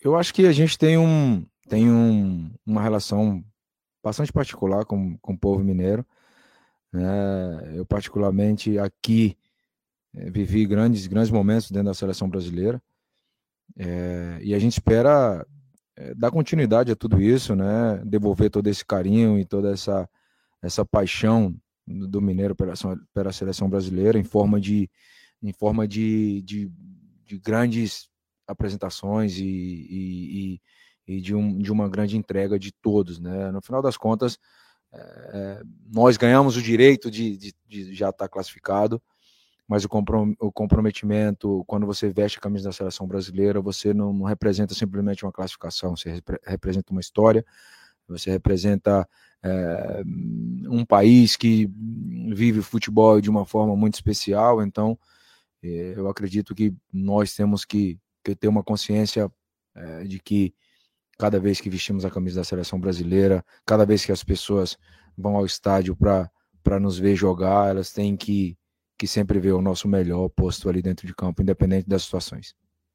Eu acho que a gente uma relação bastante particular com o povo mineiro, né? Eu, particularmente, aqui vivi grandes momentos dentro da seleção brasileira, e a gente espera dar continuidade a tudo isso, né? Devolver todo esse carinho e toda essa paixão do mineiro pela seleção brasileira em forma de grandes apresentações e de uma grande entrega de todos, né? No final das contas, nós ganhamos o direito de já estar classificado, mas o comprometimento, quando você veste a camisa da seleção brasileira, você não representa simplesmente uma classificação, você representa uma história, você representa um país que vive o futebol de uma forma muito especial. Então, eu acredito que nós temos que ter uma consciência de que cada vez que vestimos a camisa da seleção brasileira, cada vez que as pessoas vão ao estádio para nos ver jogar, elas têm que sempre ver o nosso melhor posto ali dentro de campo, independente das situações.